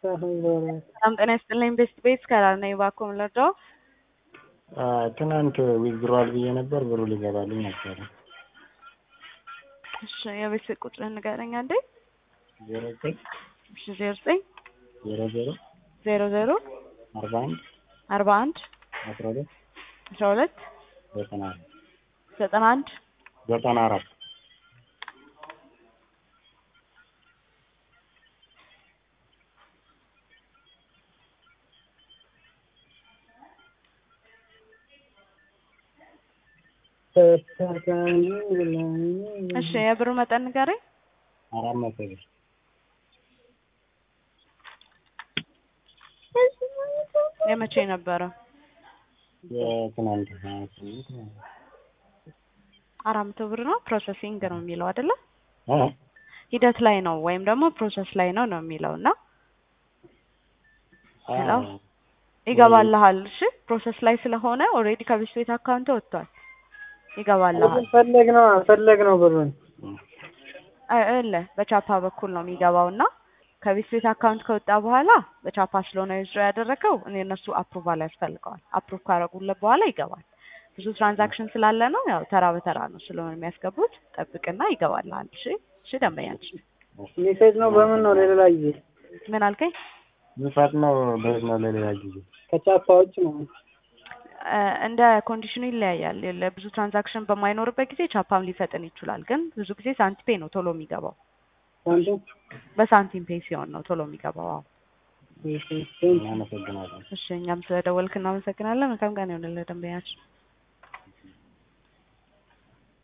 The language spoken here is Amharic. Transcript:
ሰላም ጤና ይስጥልኝ። ቤስት ቤት ከላል ነኝ። እባክዎ ምን ልርዳዎ? ትናንት ዊዝድሮዋል ብዬ ነበር ብሩ ሊገባልኝ ነበር። እሺ የቤት ስልክ ቁጥርህን ንገረኝ አንዴ። 09 እሺ 09 00 00 41 41 12 12 91 94 እሺ የብሩ መጠን ንገረኝ። 400 ብር የመቼ ነበረ? የትናንት 400 ብር ነው። ፕሮሰሲንግ ነው የሚለው አይደለ? አ ሂደት ላይ ነው ወይም ደግሞ ፕሮሰስ ላይ ነው የሚለውና ሄሎ ይገባልሃል። እሺ ፕሮሰስ ላይ ስለሆነ ኦልሬዲ ከቤት ቤት አካውንት ወጥቷል። ይገባልሃል። ፈለግነው ብሩን በቻፓ በኩል ነው የሚገባውና ከቤት ቤት አካውንት ከወጣ በኋላ በቻፓ ስለሆነ ዩዝር ያደረገው እነሱ አፕሩቫል ያስፈልገዋል። አፕሩቭ ካደረጉለት በኋላ ይገባል። ብዙ ትራንዛክሽን ስላለ ነው ያው ተራ በተራ ነው ስለሆነ የሚያስገቡት። ጠብቅና ይገባልሃል። እሺ ደንበኛችን ሜሴጅ ነው በምን ነው ለሌላ ጊዜ ምን አልከኝ? ምፈጥነው በዚህ ነው ለሌላ ጊዜ ከቻፓዎች ነው እንደ ኮንዲሽኑ ይለያያል። ለብዙ ትራንዛክሽን በማይኖርበት ጊዜ ቻፓም ሊፈጥን ይችላል። ግን ብዙ ጊዜ ሳንቲም ፔ ነው ቶሎ የሚገባው። በሳንቲም ፔ ሲሆን ነው ቶሎ የሚገባው። እናመሰግናለን። እሺ እኛም ስለደወልክ እናመሰግናለን። መልካም ቀን ይሁንልህ ደንበኛችን።